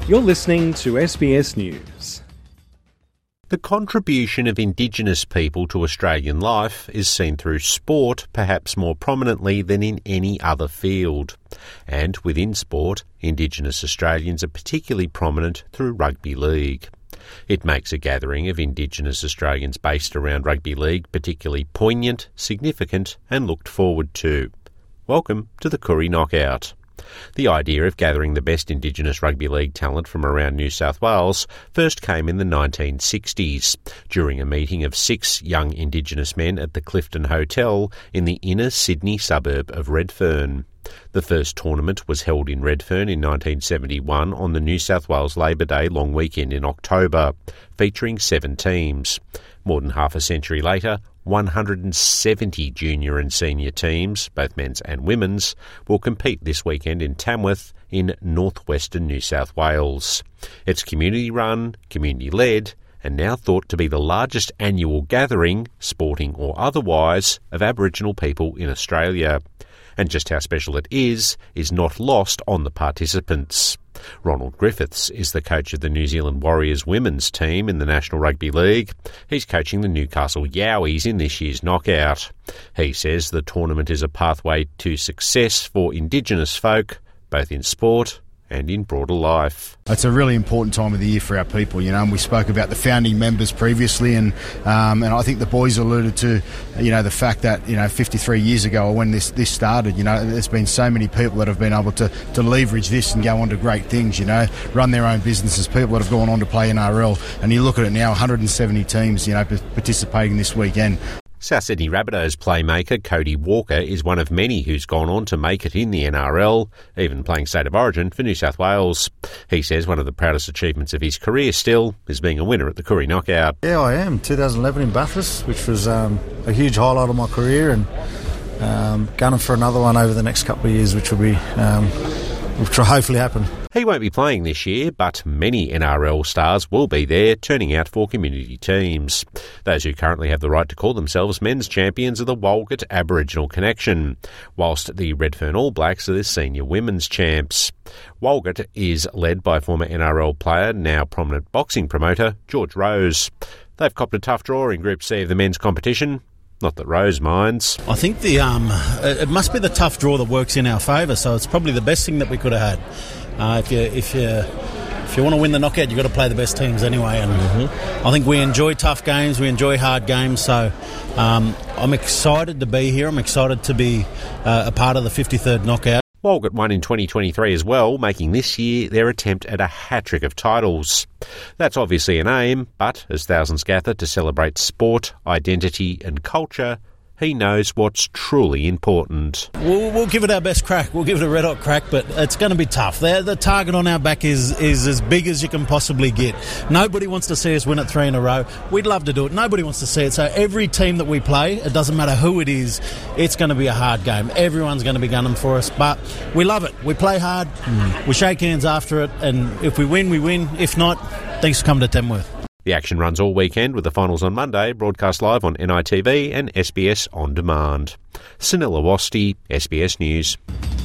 You're listening to SBS News. The contribution of Indigenous people to Australian life is seen through sport perhaps more prominently than in any other field. And within sport, Indigenous Australians are particularly prominent through rugby league. It makes a gathering of Indigenous Australians based around rugby league particularly poignant, significant and looked forward to. Welcome to the Koori Knockout. The idea of gathering the best Indigenous rugby league talent from around New South Wales first came in the 1960s, during a meeting of 6 young Indigenous men at the Clifton Hotel in the inner Sydney suburb of Redfern. The first tournament was held in Redfern in 1971 on the New South Wales Labor Day long weekend in October, featuring 7 teams. More than half a century later, 170 junior and senior teams, both men's and women's, will compete this weekend in Tamworth in northwestern New South Wales. It's community-run, community-led, and now thought to be the largest annual gathering, sporting or otherwise, of Aboriginal people in Australia. And just how special it is not lost on the participants. Ronald Griffiths is the coach of the New Zealand Warriors women's team in the National Rugby League. He's coaching the Newcastle Yowies in this year's knockout. He says the tournament is a pathway to success for Indigenous folk, both in sport and in broader life. It's a really important time of the year for our people, and we spoke about the founding members previously, and I think the boys alluded to, the fact that, 53 years ago when this started, there's been so many people that have been able to leverage this and go on to great things, run their own businesses, people that have gone on to play NRL, and you look at it now, 170 teams, participating this weekend. South Sydney Rabbitohs playmaker Cody Walker is one of many who's gone on to make it in the NRL, even playing State of Origin for New South Wales. He says one of the proudest achievements of his career still is being a winner at the Koori Knockout. Yeah, I am. 2011 in Bathurst, which was a huge highlight of my career, and gunning for another one over the next couple of years, which will hopefully happen. He won't be playing this year, but many NRL stars will be there, turning out for community teams. Those who currently have the right to call themselves men's champions are the Walgett Aboriginal Connection, whilst the Redfern All Blacks are the senior women's champs. Walgett is led by former NRL player, now prominent boxing promoter, George Rose. They've copped a tough draw in Group C of the men's competition. Not that Rose minds. I think it must be the tough draw that works in our favour, so it's probably the best thing that we could have had. If you want to win the knockout, you've got to play the best teams anyway, and I think we enjoy tough games, we enjoy hard games, so I'm excited to be here. I'm excited to be a part of the 53rd knockout. Walgett won in 2023 as well, making this year their attempt at a hat-trick of titles. That's obviously an aim, but as thousands gather to celebrate sport, identity and culture, he knows what's truly important. We'll give it our best crack. We'll give it a red-hot crack, but it's going to be tough. The target on our back is as big as you can possibly get. Nobody wants to see us win it 3 in a row. We'd love to do it. Nobody wants to see it. So every team that we play, it doesn't matter who it is, it's going to be a hard game. Everyone's going to be gunning for us, but we love it. We play hard. We shake hands after it, and if we win, we win. If not, thanks for coming to Tamworth. The action runs all weekend with the finals on Monday, broadcast live on NITV and SBS On Demand. Sunil Awasthi, SBS News.